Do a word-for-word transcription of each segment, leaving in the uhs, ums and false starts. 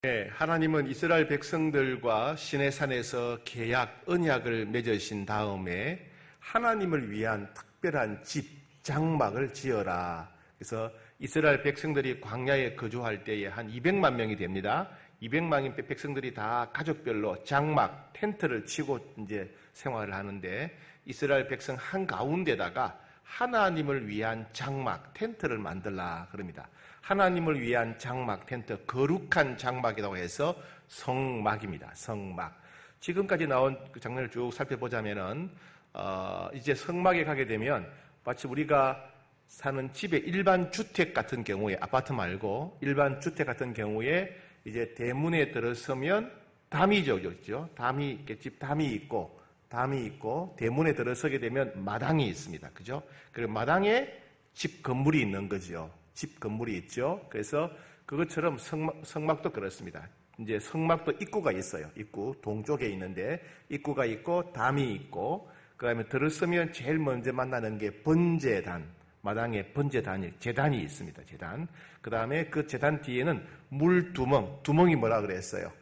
네, 하나님은 이스라엘 백성들과 시내산에서 계약, 언약을 맺으신 다음에 하나님을 위한 특별한 집, 장막을 지어라. 그래서 이스라엘 백성들이 광야에 거주할 때에 한 이백만 명이 됩니다. 이백만 백성들이 다 가족별로 장막, 텐트를 치고 이제 생활을 하는데 이스라엘 백성 한가운데다가 하나님을 위한 장막, 텐트를 만들라 그럽니다. 하나님을 위한 장막, 텐트, 거룩한 장막이라고 해서 성막입니다. 성막. 지금까지 나온 그 장면을 쭉 살펴보자면은, 어, 이제 성막에 가게 되면 마치 우리가 사는 집의 일반 주택 같은 경우에, 아파트 말고 일반 주택 같은 경우에 이제 대문에 들어서면 담이죠, 그렇죠? 담이, 집 담이 있고, 담이 있고, 대문에 들어서게 되면 마당이 있습니다. 그죠? 그리고 마당에 집 건물이 있는 거죠. 집 건물이 있죠. 그래서 그것처럼 성막, 성막도 그렇습니다. 이제 성막도 입구가 있어요. 입구, 동쪽에 있는데, 입구가 있고, 담이 있고, 그 다음에 들어서면 제일 먼저 만나는 게 번제단, 마당에 번제단이, 제단이 있습니다. 제단. 그 다음에 그 제단 뒤에는 물두멍, 두멍이 뭐라 그랬어요?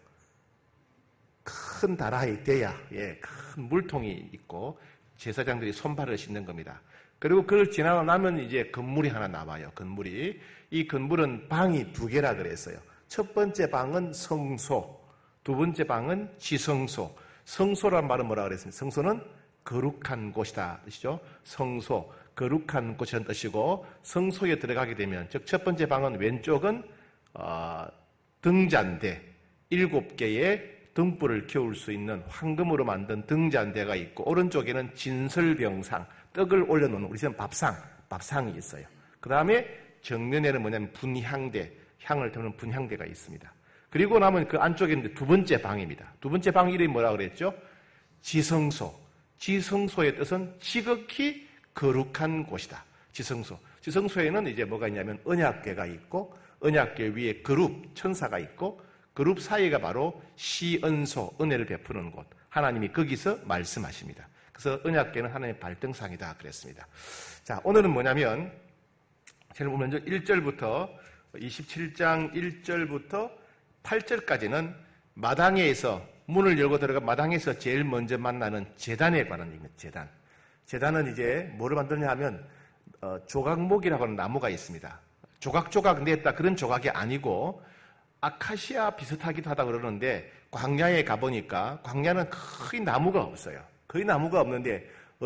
큰 다라이 대야, 예, 큰 물통이 있고, 제사장들이 손발을 씻는 겁니다. 그리고 그걸 지나고 나면 이제 건물이 하나 나와요. 건물이. 이 건물은 방이 두 개라 그랬어요. 첫 번째 방은 성소, 두 번째 방은 지성소. 성소란 말은 뭐라 그랬습니까? 성소는 거룩한 곳이다 뜻이죠. 성소, 거룩한 곳이라는 뜻이고, 성소에 들어가게 되면, 즉 첫 번째 방은 왼쪽은 어, 등잔대, 일곱 개의 등불을 켜울 수 있는 황금으로 만든 등잔대가 있고, 오른쪽에는 진설병상, 떡을 올려놓는, 우리는 밥상, 밥상이 있어요. 그 다음에 정면에는 뭐냐면 분향대, 향을 태우는 분향대가 있습니다. 그리고 나면 그 안쪽에 있는 두 번째 방입니다. 두 번째 방 이름이 뭐라고 그랬죠? 지성소. 지성소의 뜻은 지극히 거룩한 곳이다. 지성소. 지성소에는 이제 뭐가 있냐면 언약궤가 있고, 언약궤 위에 그룹, 천사가 있고, 그룹 사이가 바로 시은소, 은혜를 베푸는 곳. 하나님이 거기서 말씀하십니다. 그래서 언약궤는 하나님의 발등상이다 그랬습니다. 자, 오늘은 뭐냐면 제일 먼저 일 절부터 이십칠 장 일 절부터 팔 절까지는 마당에서 문을 열고 들어가 마당에서 제일 먼저 만나는 제단에 관한 얘기입니다. 제단. 제단은 이제 뭐를 만드냐 하면 어, 조각목이라고 하는 나무가 있습니다. 조각조각 냈다 그런 조각이 아니고 아카시아 비슷하기도 하다 그러는데 광야에 가보니까 광야는 거의 나무가 없어요. 거의 나무가 없는데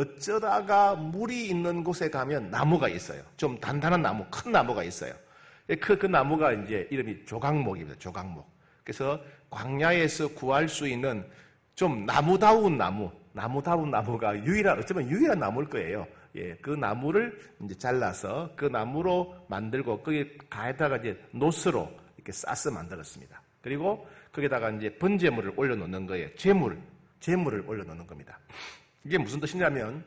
어쩌다가 물이 있는 곳에 가면 나무가 있어요. 좀 단단한 나무, 큰 나무가 있어요. 그, 그 나무가 이제 이름이 조각목입니다. 조각목. 그래서 광야에서 구할 수 있는 좀 나무다운 나무, 나무다운 나무가 유일한, 어쩌면 유일한 나무일 거예요. 예, 그 나무를 이제 잘라서 그 나무로 만들고 거기 가에다가 이제 노스로 이렇게 싸서 만들었습니다. 그리고 거기다가 이제 번제물을 올려놓는 거예요. 제물, 제물을 올려놓는 겁니다. 이게 무슨 뜻이냐면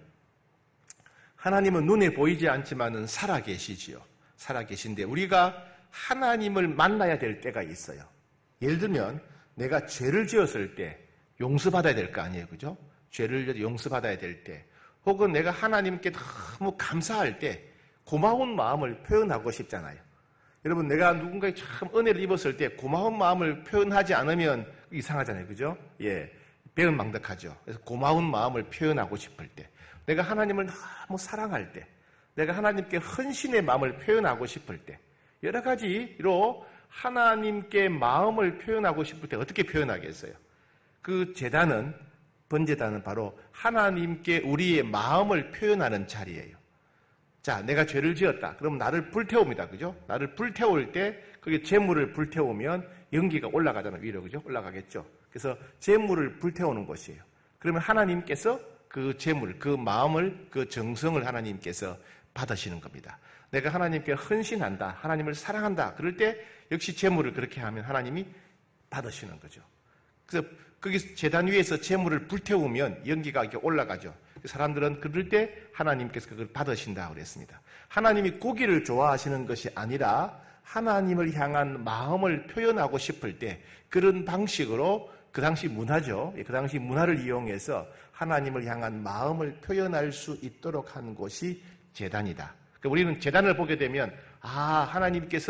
하나님은 눈에 보이지 않지만은 살아계시지요. 살아계신데 우리가 하나님을 만나야 될 때가 있어요. 예를 들면 내가 죄를 지었을 때 용서받아야 될 거 아니에요. 그죠? 죄를 용서받아야 될 때 혹은 내가 하나님께 너무 감사할 때 고마운 마음을 표현하고 싶잖아요. 여러분 내가 누군가에 참 은혜를 입었을 때 고마운 마음을 표현하지 않으면 이상하잖아요. 그죠? 예, 배은망덕하죠. 그래서 고마운 마음을 표현하고 싶을 때 내가 하나님을 너무 사랑할 때 내가 하나님께 헌신의 마음을 표현하고 싶을 때 여러 가지로 하나님께 마음을 표현하고 싶을 때 어떻게 표현하겠어요? 그 제단은 번제단은 바로 하나님께 우리의 마음을 표현하는 자리예요. 자, 내가 죄를 지었다. 그럼 나를 불태웁니다. 그죠? 나를 불태울 때 그게 재물을 불태우면 연기가 올라가잖아요. 위로. 그죠? 올라가겠죠. 그래서 재물을 불태우는 것이에요. 그러면 하나님께서 그 재물, 그 마음을, 그 정성을 하나님께서 받으시는 겁니다. 내가 하나님께 헌신한다. 하나님을 사랑한다. 그럴 때 역시 재물을 그렇게 하면 하나님이 받으시는 거죠. 그래서 거기 제단 위에서 재물을 불태우면 연기가 이렇게 올라가죠. 사람들은 그럴 때 하나님께서 그걸 받으신다고 그랬습니다. 하나님이 고기를 좋아하시는 것이 아니라 하나님을 향한 마음을 표현하고 싶을 때 그런 방식으로 그 당시 문화죠. 그 당시 문화를 이용해서 하나님을 향한 마음을 표현할 수 있도록 한 곳이 제단이다. 우리는 제단을 보게 되면 아 하나님께서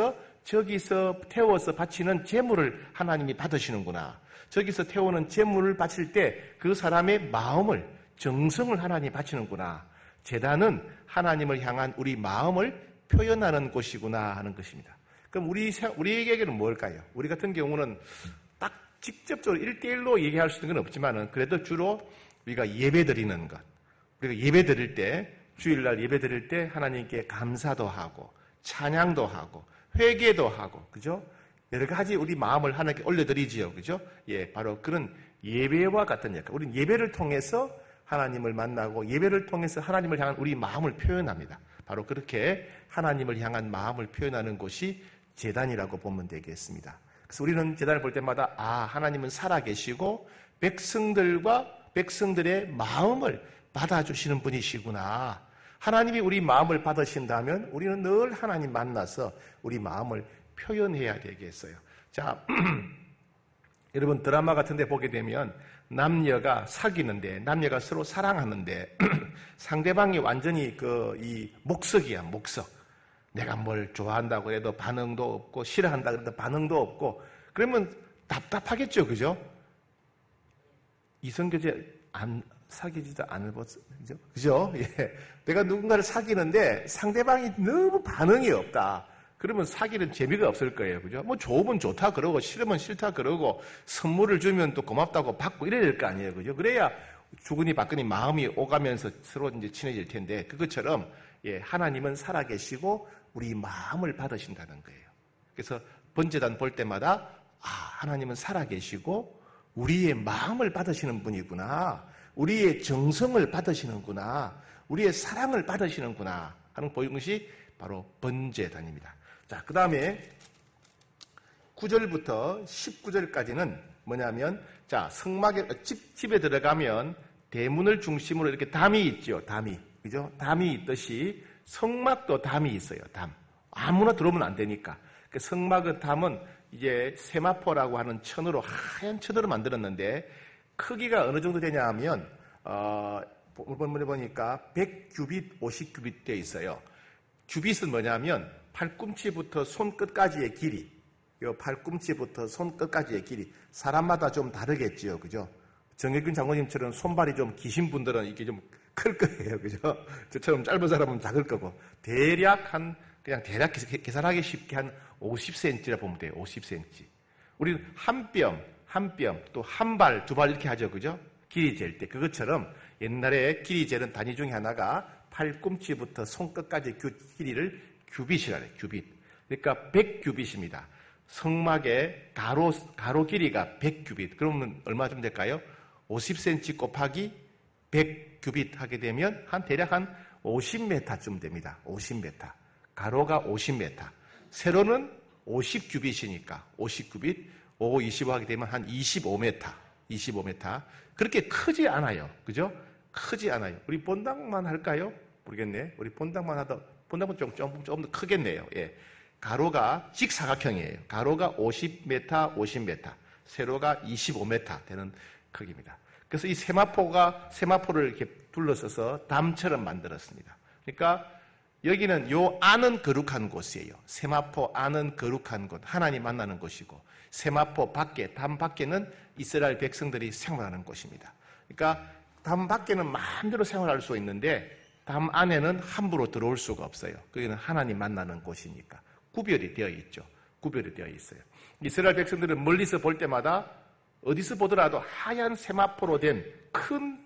저기서 태워서 바치는 제물을 하나님이 받으시는구나. 저기서 태우는 제물을 바칠 때 그 사람의 마음을, 정성을 하나님이 바치는구나. 제단은 하나님을 향한 우리 마음을 표현하는 곳이구나 하는 것입니다. 그럼 우리, 우리에게는 뭘까요? 우리 같은 경우는 딱 직접적으로 일대일로 얘기할 수 있는 건 없지만은 그래도 주로 우리가 예배 드리는 것. 우리가 예배 드릴 때, 주일날 예배 드릴 때 하나님께 감사도 하고, 찬양도 하고, 회개도 하고, 그죠? 여러 가지 우리 마음을 하나님께 올려드리지요. 그죠? 예, 바로 그런 예배와 같은 역할. 우리는 예배를 통해서 하나님을 만나고 예배를 통해서 하나님을 향한 우리 마음을 표현합니다. 바로 그렇게 하나님을 향한 마음을 표현하는 곳이 제단이라고 보면 되겠습니다. 그래서 우리는 제단을 볼 때마다 아, 하나님은 살아계시고 백성들과 백성들의 마음을 받아주시는 분이시구나. 하나님이 우리 마음을 받으신다면 우리는 늘 하나님 만나서 우리 마음을 표현해야 되겠어요. 자, 여러분 드라마 같은 데 보게 되면 남녀가 사귀는데, 남녀가 서로 사랑하는데 상대방이 완전히 그 이 목석이야, 목석. 내가 뭘 좋아한다고 해도 반응도 없고, 싫어한다고 해도 반응도 없고, 그러면 답답하겠죠, 그죠? 이성교제 안 사귀지도 않을 것, 그죠? 그죠? 예. 내가 누군가를 사귀는데 상대방이 너무 반응이 없다. 그러면 사귀는 재미가 없을 거예요. 그죠? 뭐 좋으면 좋다 그러고 싫으면 싫다 그러고 선물을 주면 또 고맙다고 받고 이래야 될 거 아니에요. 그죠? 그래야 주거니 받거니 마음이 오가면서 서로 이제 친해질 텐데 그것처럼 예, 하나님은 살아계시고 우리 마음을 받으신다는 거예요. 그래서 번제단 볼 때마다 아, 하나님은 살아계시고 우리의 마음을 받으시는 분이구나. 우리의 정성을 받으시는구나. 우리의 사랑을 받으시는구나 하는 보이는 것이 바로 번제단입니다. 자, 그 다음에 구 절부터 십구 절까지는 뭐냐면, 자, 성막에, 집, 집에 들어가면 대문을 중심으로 이렇게 담이 있죠. 담이. 그죠? 담이 있듯이 성막도 담이 있어요. 담. 아무나 들어오면 안 되니까. 그 성막의 담은 이제 세마포라고 하는 천으로, 하얀 천으로 만들었는데, 크기가 어느 정도 되냐 하면, 어, 보니까 백 규빗, 오십 규빗 되어 있어요. 규빗은 뭐냐면 팔꿈치부터 손끝까지의 길이, 요 팔꿈치부터 손끝까지의 길이 사람마다 좀 다르겠지요, 그죠? 정혜균 장로님처럼 손발이 좀 기신 분들은 이게 좀 클 거예요, 그죠? 저처럼 짧은 사람은 작을 거고 대략 한 그냥 대략 계산하기 쉽게 한 오십 센티미터라 보면 돼요, 오십 센티미터. 우리는 한 뼘, 한 뼘, 또 한 발, 두 발 이렇게 하죠, 그죠? 길이 잴 때 그것처럼 옛날에 길이 재는 단위 중에 하나가 팔꿈치부터 손끝까지 그 길이를 규빗이라 해요. 규빗. 그러니까 백 규빗입니다. 성막의 가로, 가로 길이가 백 규빗. 그러면 얼마쯤 될까요? 오십 센티미터 곱하기 백 규빗 하게 되면 한 대략 한 오십 미터쯤 됩니다. 오십 미터. 가로가 오십 미터. 세로는 오십 규빗이니까 오십 규빗, 오, 이십오 하게 되면 한 이십오 미터. 이십오 미터. 그렇게 크지 않아요. 그죠? 크지 않아요. 우리 본당만 할까요? 모르겠네. 우리 본당만 하다, 본당은 좀, 좀, 조금 더 크겠네요. 예. 가로가 직사각형이에요. 가로가 오십 미터, 오십 미터. 세로가 이십오 미터 되는 크기입니다. 그래서 이 세마포가, 세마포를 이렇게 둘러서서 담처럼 만들었습니다. 그러니까 여기는 요 안은 거룩한 곳이에요. 세마포 안은 거룩한 곳. 하나님 만나는 곳이고, 세마포 밖에, 담 밖에는 이스라엘 백성들이 생활하는 곳입니다. 그러니까 담 밖에는 마음대로 생활할 수 있는데 담 안에는 함부로 들어올 수가 없어요. 거기는 하나님 만나는 곳이니까 구별이 되어 있죠. 구별이 되어 있어요. 이스라엘 백성들은 멀리서 볼 때마다 어디서 보더라도 하얀 세마포로 된 큰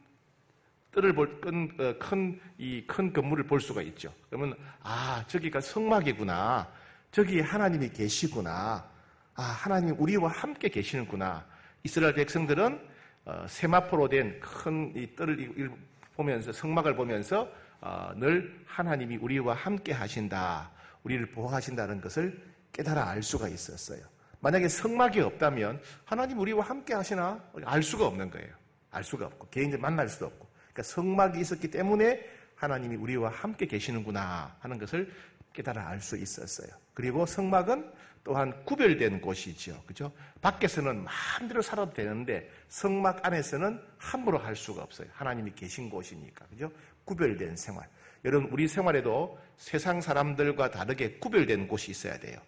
뜰을 볼, 큰, 큰, 이 큰 건물을 볼 수가 있죠. 그러면 아, 저기가 성막이구나. 저기 하나님이 계시구나. 아, 하나님 우리와 함께 계시는구나. 이스라엘 백성들은 어, 세마포로 된 큰 이 뜰을 보면서, 성막을 보면서 어, 늘 하나님이 우리와 함께 하신다, 우리를 보호하신다는 것을 깨달아 알 수가 있었어요. 만약에 성막이 없다면 하나님 우리와 함께 하시나 알 수가 없는 거예요. 알 수가 없고 개인적으로 만날 수도 없고. 그러니까 성막이 있었기 때문에 하나님이 우리와 함께 계시는구나 하는 것을 깨달아 알 수 있었어요. 그리고 성막은 또한 구별된 곳이죠. 그죠? 밖에서는 마음대로 살아도 되는데 성막 안에서는 함부로 할 수가 없어요. 하나님이 계신 곳이니까. 그죠? 구별된 생활. 여러분, 우리 생활에도 세상 사람들과 다르게 구별된 곳이 있어야 돼요.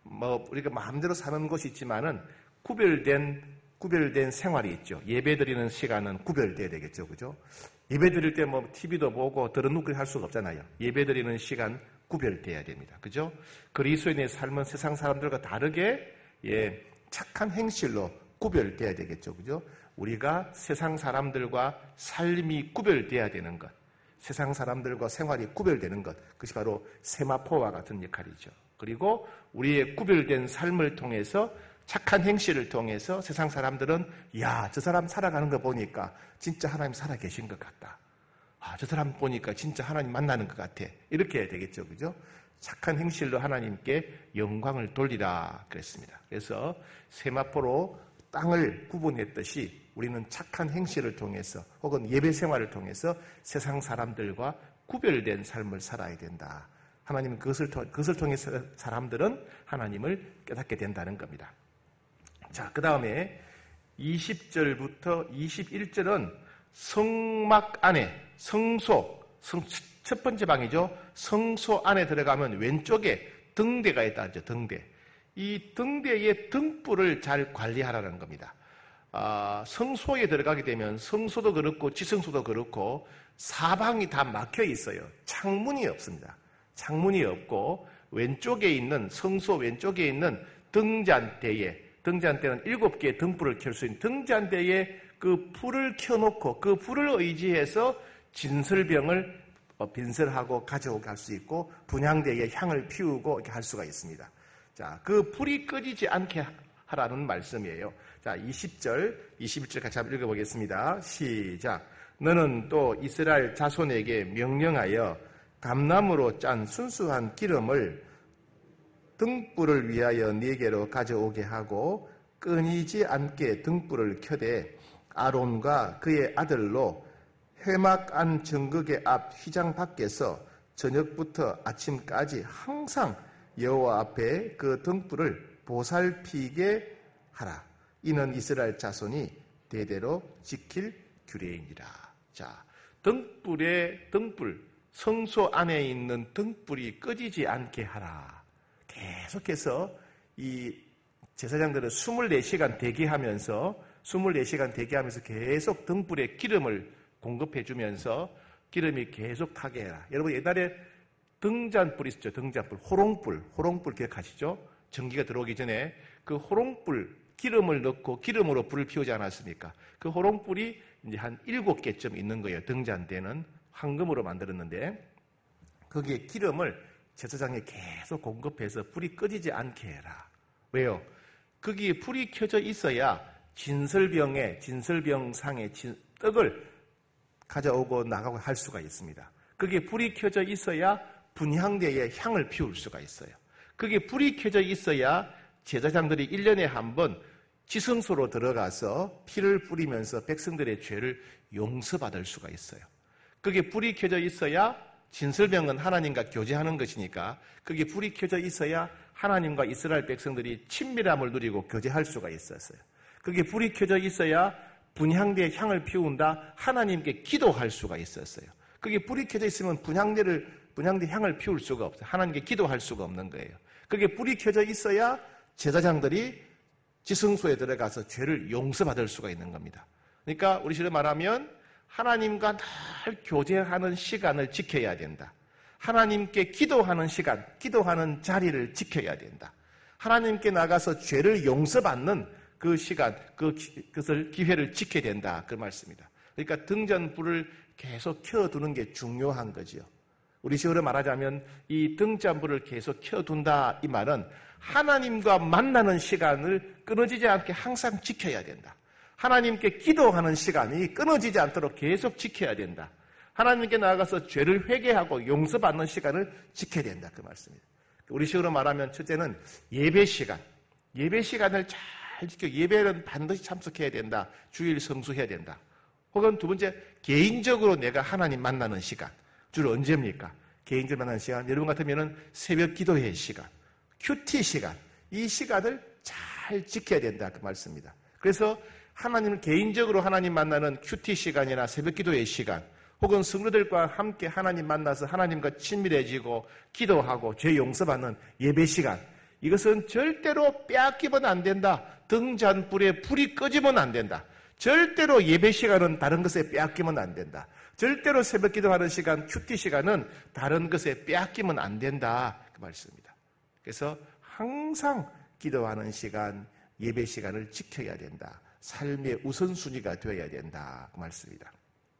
뭐 우리가 마음대로 사는 곳이 있지만은 구별된 구별된 생활이 있죠. 예배 드리는 시간은 구별돼야 되겠죠, 그죠? 예배 드릴 때 뭐 티비도 보고 들어눕고 할 수가 없잖아요. 예배 드리는 시간 구별돼야 됩니다, 그죠? 그리스도인의 삶은 세상 사람들과 다르게 예 착한 행실로 구별돼야 되겠죠, 그죠? 우리가 세상 사람들과 삶이 구별돼야 되는 것, 세상 사람들과 생활이 구별되는 것, 그것이 바로 세마포와 같은 역할이죠. 그리고 우리의 구별된 삶을 통해서 착한 행실을 통해서 세상 사람들은 야, 저 사람 살아가는 거 보니까 진짜 하나님 살아 계신 것 같다. 아, 저 사람 보니까 진짜 하나님 만나는 것 같아. 이렇게 해야 되겠죠, 그죠? 착한 행실로 하나님께 영광을 돌리라 그랬습니다. 그래서 세마포로 땅을 구분했듯이 우리는 착한 행실을 통해서 혹은 예배 생활을 통해서 세상 사람들과 구별된 삶을 살아야 된다. 하나님은 그것을, 그것을 통해서 사람들은 하나님을 깨닫게 된다는 겁니다. 자, 그 다음에 이십 절부터 이십일 절은 성막 안에, 성소, 성, 첫 번째 방이죠. 성소 안에 들어가면 왼쪽에 등대가 있다 하죠. 등대. 이 등대의 등불을 잘 관리하라는 겁니다. 아, 성소에 들어가게 되면 성소도 그렇고 지성소도 그렇고 사방이 다 막혀 있어요. 창문이 없습니다. 창문이 없고 왼쪽에 있는 성소 왼쪽에 있는 등잔대에 등잔대는 일곱 개의 등불을 켤 수 있는 등잔대에 그 불을 켜놓고 그 불을 의지해서 진설병을 빈설하고 가져오게 할 수 있고 분향대에 향을 피우고 이렇게 할 수가 있습니다. 자, 그 불이 꺼지지 않게 하라는 말씀이에요. 자, 이십 절, 이십일 절 같이 한번 읽어보겠습니다. 시작. 너는 또 이스라엘 자손에게 명령하여 감나무로 짠 순수한 기름을 등불을 위하여 네게로 가져오게 하고 끊이지 않게 등불을 켜되 아론과 그의 아들로 회막 안 정극의 앞 휘장 밖에서 저녁부터 아침까지 항상 여호와 앞에 그 등불을 보살피게 하라. 이는 이스라엘 자손이 대대로 지킬 규례이니라. 자, 등불의 등불, 성소 안에 있는 등불이 꺼지지 않게 하라. 계속해서 이 제사장들은 이십사 시간 대기하면서 이십사 시간 대기하면서 계속 등불에 기름을 공급해 주면서 기름이 계속 타게 해라. 여러분 옛날에 등잔불 있었죠. 등잔불, 호롱불, 호롱불 기억하시죠? 전기가 들어오기 전에 그 호롱불 기름을 넣고 기름으로 불을 피우지 않았습니까? 그 호롱불이 이제 한 일곱 개쯤 있는 거예요. 등잔대는 황금으로 만들었는데 거기에 기름을 제사장에 계속 공급해서 불이 꺼지지 않게 해라. 왜요? 거기에 불이 켜져 있어야 진설병에 진설병상에 진, 떡을 가져오고 나가고 할 수가 있습니다. 거기에 불이 켜져 있어야 분향대에 향을 피울 수가 있어요. 거기에 불이 켜져 있어야 제사장들이 일 년에 한 번 지성소로 들어가서 피를 뿌리면서 백성들의 죄를 용서받을 수가 있어요. 거기에 불이 켜져 있어야 진설병은 하나님과 교제하는 것이니까 거기에 불이 켜져 있어야 하나님과 이스라엘 백성들이 친밀함을 누리고 교제할 수가 있었어요. 거기에 불이 켜져 있어야 분향대에 향을 피운다 하나님께 기도할 수가 있었어요. 거기에 불이 켜져 있으면 분향대를 분향대 향을 피울 수가 없어요. 하나님께 기도할 수가 없는 거예요. 거기에 불이 켜져 있어야 제사장들이 지성소에 들어가서 죄를 용서받을 수가 있는 겁니다. 그러니까 우리 식으로 말하면 하나님과 늘 교제하는 시간을 지켜야 된다. 하나님께 기도하는 시간, 기도하는 자리를 지켜야 된다. 하나님께 나가서 죄를 용서받는 그 시간, 그, 그것을 기회를 지켜야 된다. 그 말씀입니다. 그러니까 등잔불을 계속 켜두는 게 중요한 거지요. 우리 식으로 말하자면 이 등잔불을 계속 켜둔다 이 말은 하나님과 만나는 시간을 끊어지지 않게 항상 지켜야 된다. 하나님께 기도하는 시간이 끊어지지 않도록 계속 지켜야 된다. 하나님께 나아가서 죄를 회개하고 용서받는 시간을 지켜야 된다. 그 말씀입니다. 우리 식으로 말하면 첫째는 예배 시간. 예배 시간을 잘 지켜. 예배는 반드시 참석해야 된다. 주일 성수해야 된다. 혹은 두 번째, 개인적으로 내가 하나님 만나는 시간. 주로 언제입니까? 개인적으로 만나는 시간. 여러분 같으면 새벽 기도회 시간, 큐티 시간. 이 시간을 잘 지켜야 된다. 그 말씀입니다. 그래서 하나님을 개인적으로 하나님 만나는 큐티 시간이나 새벽 기도의 시간, 혹은 성도들과 함께 하나님 만나서 하나님과 친밀해지고 기도하고 죄 용서받는 예배 시간, 이것은 절대로 빼앗기면 안 된다. 등잔불에 불이 꺼지면 안 된다. 절대로 예배 시간은 다른 것에 빼앗기면 안 된다. 절대로 새벽 기도하는 시간, 큐티 시간은 다른 것에 빼앗기면 안 된다. 그 말씀입니다. 그래서 항상 기도하는 시간, 예배 시간을 지켜야 된다. 삶의 우선순위가 되어야 된다. 그 말씀입니다.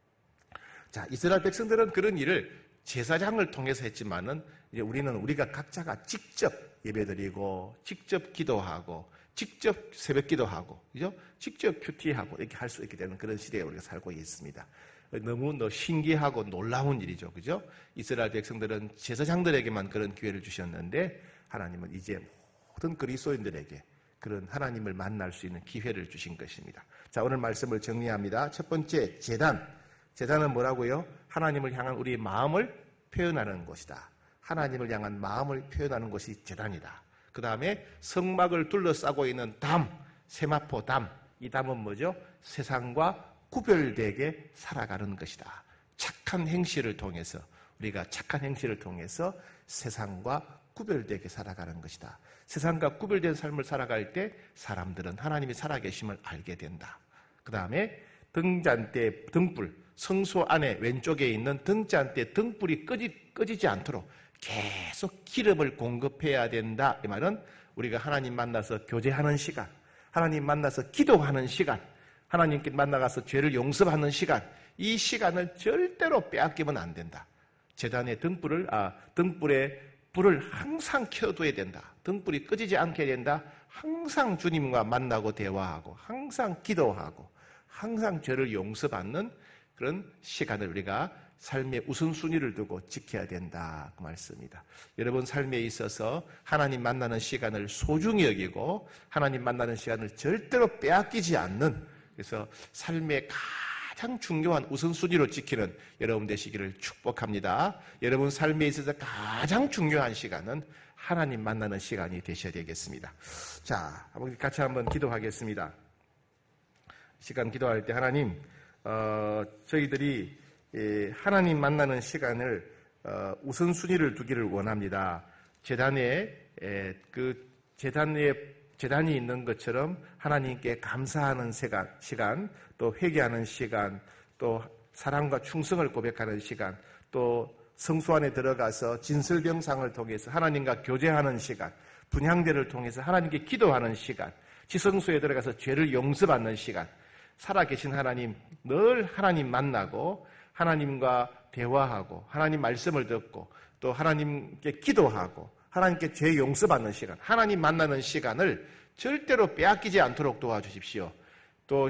자, 이스라엘 백성들은 그런 일을 제사장을 통해서 했지만은 이제 우리는 우리가 각자가 직접 예배드리고, 직접 기도하고, 직접 새벽 기도하고, 그죠? 직접 큐티하고 이렇게 할 수 있게 되는 그런 시대에 우리가 살고 있습니다. 너무 너 신기하고 놀라운 일이죠, 그죠? 이스라엘 백성들은 제사장들에게만 그런 기회를 주셨는데 하나님은 이제 모든 그리스도인들에게 그런 하나님을 만날 수 있는 기회를 주신 것입니다. 자, 오늘 말씀을 정리합니다. 첫 번째, 제단. 제단은 뭐라고요? 하나님을 향한 우리의 마음을 표현하는 것이다. 하나님을 향한 마음을 표현하는 것이 제단이다. 그 다음에 성막을 둘러싸고 있는 담, 세마포 담. 이 담은 뭐죠? 세상과 구별되게 살아가는 것이다. 착한 행실을 통해서, 우리가 착한 행실을 통해서 세상과 구별되게 살아가는 것이다. 세상과 구별된 삶을 살아갈 때 사람들은 하나님이 살아계심을 알게 된다. 그 다음에 등잔대 등불, 성소 안에 왼쪽에 있는 등잔대 등불이 꺼지, 꺼지지 않도록 계속 기름을 공급해야 된다. 이 말은 우리가 하나님 만나서 교제하는 시간, 하나님 만나서 기도하는 시간, 하나님께 만나가서 죄를 용서하는 시간, 이 시간을 절대로 빼앗기면 안 된다. 제단의 등불을, 아, 등불에 불을 항상 켜둬야 된다. 등불이 꺼지지 않게 된다. 항상 주님과 만나고 대화하고, 항상 기도하고, 항상 죄를 용서받는 그런 시간을 우리가 삶의 우선순위를 두고 지켜야 된다. 그 말씀입니다. 여러분 삶에 있어서 하나님 만나는 시간을 소중히 여기고 하나님 만나는 시간을 절대로 빼앗기지 않는, 그래서 삶의 가장 중요한 우선순위로 지키는 여러분 되시기를 축복합니다. 여러분 삶에 있어서 가장 중요한 시간은 하나님 만나는 시간이 되셔야 되겠습니다. 자, 같이 한번 기도하겠습니다. 시간 기도할 때 하나님, 어, 저희들이 하나님 만나는 시간을 어, 우선순위를 두기를 원합니다. 제단에 에, 그 제단에 제단이 있는 것처럼 하나님께 감사하는 시간, 시간, 또 회개하는 시간, 또 사랑과 충성을 고백하는 시간, 또 성소 안에 들어가서 진설병상을 통해서 하나님과 교제하는 시간, 분향대를 통해서 하나님께 기도하는 시간, 지성소에 들어가서 죄를 용서받는 시간, 살아계신 하나님, 늘 하나님 만나고 하나님과 대화하고 하나님 말씀을 듣고 또 하나님께 기도하고 하나님께 죄 용서받는 시간, 하나님 만나는 시간을 절대로 빼앗기지 않도록 도와주십시오. 또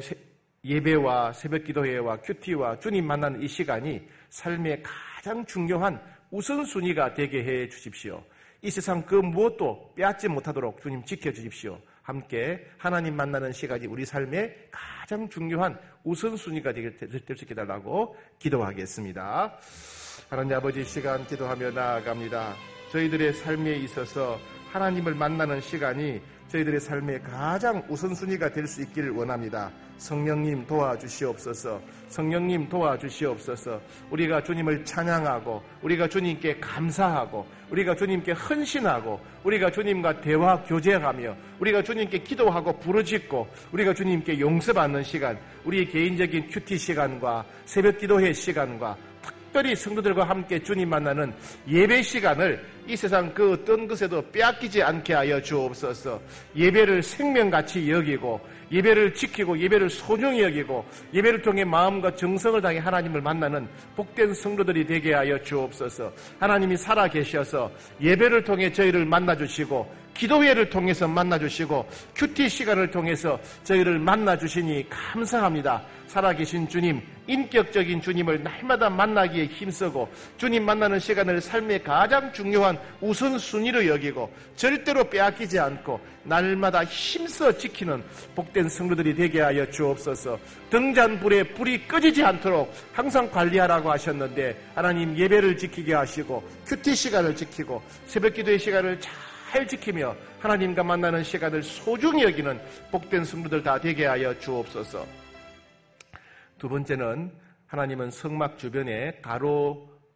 예배와 새벽 기도회와 큐티와 주님 만나는 이 시간이 삶의 가장 중요한 우선순위가 되게 해 주십시오. 이 세상 그 무엇도 빼앗지 못하도록 주님 지켜주십시오. 함께 하나님 만나는 시간이 우리 삶의 가장 중요한 우선순위가 될 수 있게 해달라고 기도하겠습니다. 하나님 아버지, 시간 기도하며 나아갑니다. 저희들의 삶에 있어서 하나님을 만나는 시간이 저희들의 삶의 가장 우선순위가 될 수 있기를 원합니다. 성령님 도와주시옵소서. 성령님 도와주시옵소서. 우리가 주님을 찬양하고 우리가 주님께 감사하고 우리가 주님께 헌신하고 우리가 주님과 대화 교제하며 우리가 주님께 기도하고 부르짖고 우리가 주님께 용서받는 시간, 우리의 개인적인 큐티 시간과 새벽 기도회 시간과 특별히 성도들과 함께 주님 만나는 예배 시간을 이 세상 그 어떤 것에도 빼앗기지 않게 하여 주옵소서. 예배를 생명같이 여기고 예배를 지키고 예배를 소중히 여기고 예배를 통해 마음과 정성을 다해 하나님을 만나는 복된 성도들이 되게 하여 주옵소서. 하나님이 살아계셔서 예배를 통해 저희를 만나주시고 기도회를 통해서 만나주시고 큐티 시간을 통해서 저희를 만나주시니 감사합니다. 살아계신 주님, 인격적인 주님을 날마다 만나기에 힘쓰고 주님 만나는 시간을 삶의 가장 중요한 우선순위로 여기고 절대로 빼앗기지 않고 날마다 힘써 지키는 복된 성도들이 되게 하여 주옵소서. 등잔불에 불이 꺼지지 않도록 항상 관리하라고 하셨는데 하나님 예배를 지키게 하시고 큐티 시간을 지키고 새벽 기도의 시간을 잘 지키며 하나님과 만나는 시간을 소중히 여기는 복된 성도들 다 되게 하여 주옵소서. 두 번째는 하나님은 성막 주변에 가로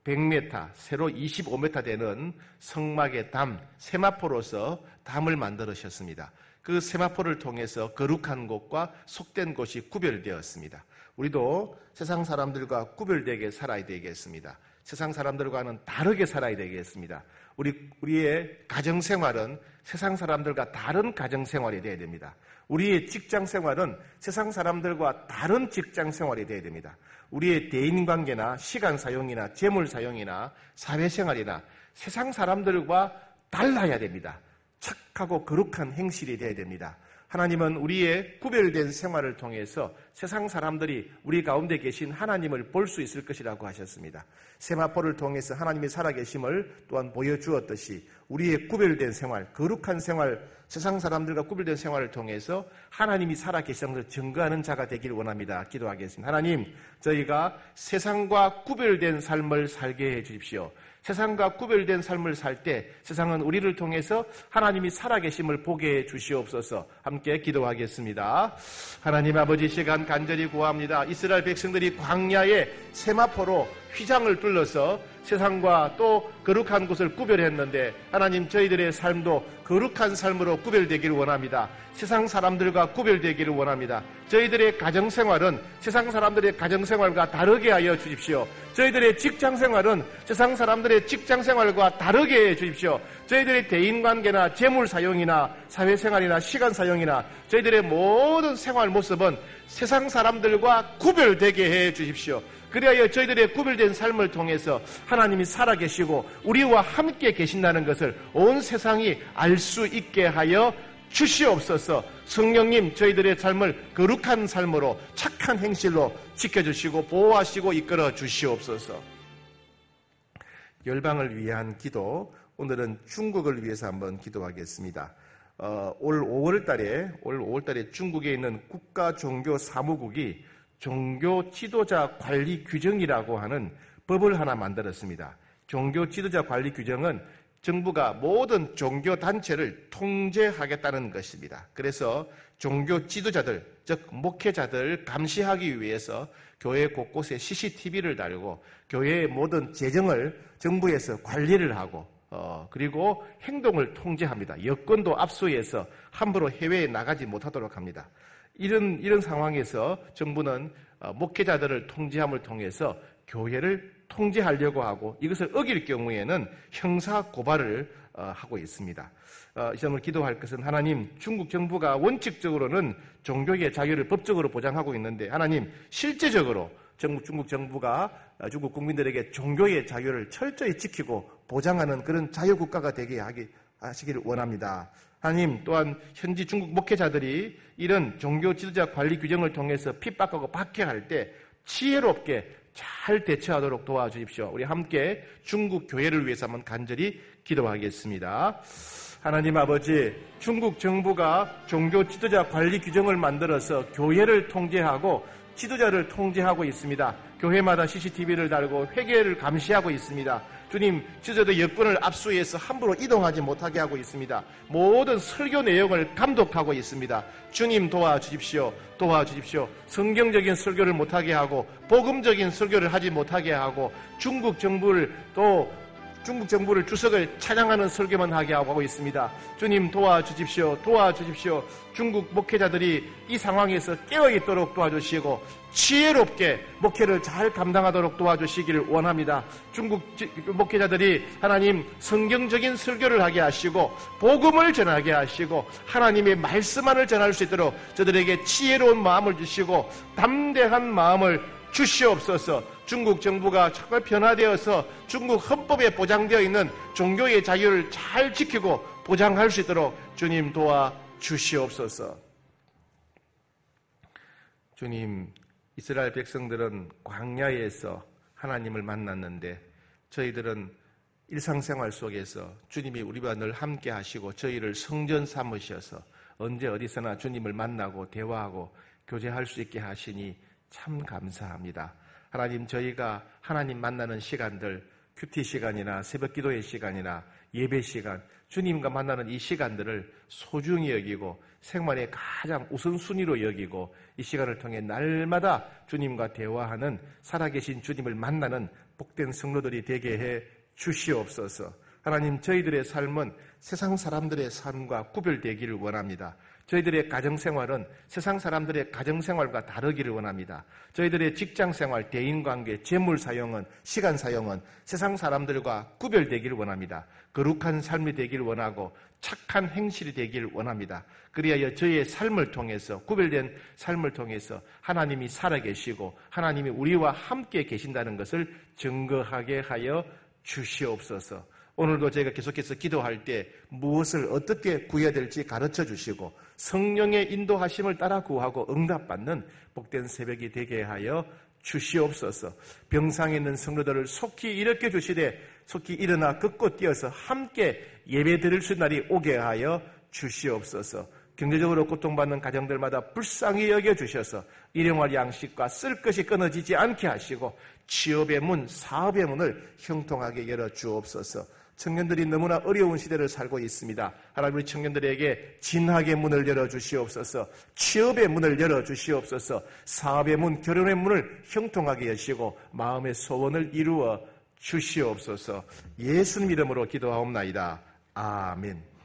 백 미터, 세로 이십오 미터 되는 성막의 담, 세마포로서 담을 만들으셨습니다. 그 세마포를 통해서 거룩한 곳과 속된 곳이 구별되었습니다. 우리도 세상 사람들과 구별되게 살아야 되겠습니다. 세상 사람들과는 다르게 살아야 되겠습니다. 우리, 우리의 가정생활은 세상 사람들과 다른 가정생활이 되어야 됩니다. 우리의 직장생활은 세상 사람들과 다른 직장생활이 되어야 됩니다. 우리의 대인관계나 시간사용이나 재물사용이나 사회생활이나 세상 사람들과 달라야 됩니다. 착하고 거룩한 행실이 되어야 됩니다. 하나님은 우리의 구별된 생활을 통해서 세상 사람들이 우리 가운데 계신 하나님을 볼 수 있을 것이라고 하셨습니다. 세마포를 통해서 하나님이 살아계심을 또한 보여주었듯이 우리의 구별된 생활, 거룩한 생활, 세상 사람들과 구별된 생활을 통해서 하나님이 살아계신 것을 증거하는 자가 되기를 원합니다. 기도하겠습니다. 하나님, 저희가 세상과 구별된 삶을 살게 해 주십시오. 세상과 구별된 삶을 살 때 세상은 우리를 통해서 하나님이 살아계심을 보게 해 주시옵소서. 함께 기도하겠습니다. 하나님 아버지, 시간 간절히 구합니다. 이스라엘 백성들이 광야의 세마포로 휘장을 둘러서 세상과 또 거룩한 곳을 구별했는데 하나님, 저희들의 삶도 거룩한 삶으로 구별되기를 원합니다. 세상 사람들과 구별되기를 원합니다. 저희들의 가정생활은 세상 사람들의 가정생활과 다르게 하여 주십시오. 저희들의 직장생활은 세상 사람들의 직장생활과 다르게 해 주십시오. 저희들의 대인관계나 재물사용이나 사회생활이나 시간사용이나 저희들의 모든 생활 모습은 세상 사람들과 구별되게 해 주십시오. 그리하여 저희들의 구별된 삶을 통해서 하나님이 살아계시고 우리와 함께 계신다는 것을 온 세상이 알 수 있게 하여 주시옵소서. 성령님, 저희들의 삶을 거룩한 삶으로 착한 행실로 지켜주시고 보호하시고 이끌어 주시옵소서. 열방을 위한 기도, 오늘은 중국을 위해서 한번 기도하겠습니다. 어, 올 오월 달에 올 오월 달에 중국에 있는 국가종교사무국이 종교 지도자 관리 규정이라고 하는 법을 하나 만들었습니다. 종교 지도자 관리 규정은 정부가 모든 종교 단체를 통제하겠다는 것입니다. 그래서 종교 지도자들, 즉 목회자들을 감시하기 위해서 교회 곳곳에 씨씨티비를 달고 교회의 모든 재정을 정부에서 관리를 하고 어, 그리고 행동을 통제합니다. 여권도 압수해서 함부로 해외에 나가지 못하도록 합니다. 이런, 이런 상황에서 정부는 어, 목회자들을 통제함을 통해서 교회를 통제하려고 하고 이것을 어길 경우에는 형사 고발을 어, 하고 있습니다. 어, 이 점을 기도할 것은 하나님, 중국 정부가 원칙적으로는 종교의 자유를 법적으로 보장하고 있는데 하나님, 실제적으로 중국, 중국 정부가 중국 국민들에게 종교의 자유를 철저히 지키고 보장하는 그런 자유국가가 되게 하기, 하시기를 원합니다. 하나님, 또한 현지 중국 목회자들이 이런 종교 지도자 관리 규정을 통해서 핍박하고 박해할 때 지혜롭게 잘 대처하도록 도와주십시오. 우리 함께 중국 교회를 위해서 한번 간절히 기도하겠습니다. 하나님 아버지, 중국 정부가 종교 지도자 관리 규정을 만들어서 교회를 통제하고 지도자를 통제하고 있습니다. 교회마다 씨씨티비를 달고 회계를 감시하고 있습니다. 주님, 지도자들 여권을 압수해서 함부로 이동하지 못하게 하고 있습니다. 모든 설교 내용을 감독하고 있습니다. 주님, 도와주십시오. 도와주십시오. 성경적인 설교를 못하게 하고 복음적인 설교를 하지 못하게 하고 중국 정부를 또 중국 정부를 주석을 찬양하는 설교만 하게 하고 있습니다. 주님, 도와주십시오. 도와주십시오. 중국 목회자들이 이 상황에서 깨어있도록 도와주시고 지혜롭게 목회를 잘 감당하도록 도와주시기를 원합니다. 중국 목회자들이 하나님 성경적인 설교를 하게 하시고 복음을 전하게 하시고 하나님의 말씀만을 전할 수 있도록 저들에게 지혜로운 마음을 주시고 담대한 마음을 주시옵소서. 중국 정부가 정말 변화되어서 중국 헌법에 보장되어 있는 종교의 자유를 잘 지키고 보장할 수 있도록 주님 도와주시옵소서. 주님, 이스라엘 백성들은 광야에서 하나님을 만났는데 저희들은 일상생활 속에서 주님이 우리와 늘 함께 하시고 저희를 성전 삼으셔서 언제 어디서나 주님을 만나고 대화하고 교제할 수 있게 하시니 참 감사합니다. 하나님, 저희가 하나님 만나는 시간들, 큐티 시간이나 새벽 기도의 시간이나 예배 시간, 주님과 만나는 이 시간들을 소중히 여기고 생활의 가장 우선순위로 여기고 이 시간을 통해 날마다 주님과 대화하는 살아계신 주님을 만나는 복된 성도들이 되게 해 주시옵소서. 하나님, 저희들의 삶은 세상 사람들의 삶과 구별되기를 원합니다. 저희들의 가정생활은 세상 사람들의 가정생활과 다르기를 원합니다. 저희들의 직장생활, 대인관계, 재물사용은, 시간사용은 세상 사람들과 구별되기를 원합니다. 거룩한 삶이 되기를 원하고 착한 행실이 되기를 원합니다. 그리하여 저희의 삶을 통해서, 구별된 삶을 통해서 하나님이 살아계시고 하나님이 우리와 함께 계신다는 것을 증거하게 하여 주시옵소서. 오늘도 저희가 계속해서 기도할 때 무엇을 어떻게 구해야 될지 가르쳐 주시고 성령의 인도하심을 따라 구하고 응답받는 복된 새벽이 되게 하여 주시옵소서. 병상에 있는 성도들을 속히 일으켜 주시되 속히 일어나 긋고 뛰어서 함께 예배 드릴 수 있는 날이 오게 하여 주시옵소서. 경제적으로 고통받는 가정들마다 불쌍히 여겨주셔서 일용할 양식과 쓸 것이 끊어지지 않게 하시고 취업의 문, 사업의 문을 형통하게 열어주옵소서. 청년들이 너무나 어려운 시대를 살고 있습니다. 하나님, 우리 청년들에게 진학의 문을 열어주시옵소서. 취업의 문을 열어주시옵소서. 사업의 문, 결혼의 문을 형통하게 여시고 마음의 소원을 이루어 주시옵소서. 예수님 이름으로 기도하옵나이다. 아멘.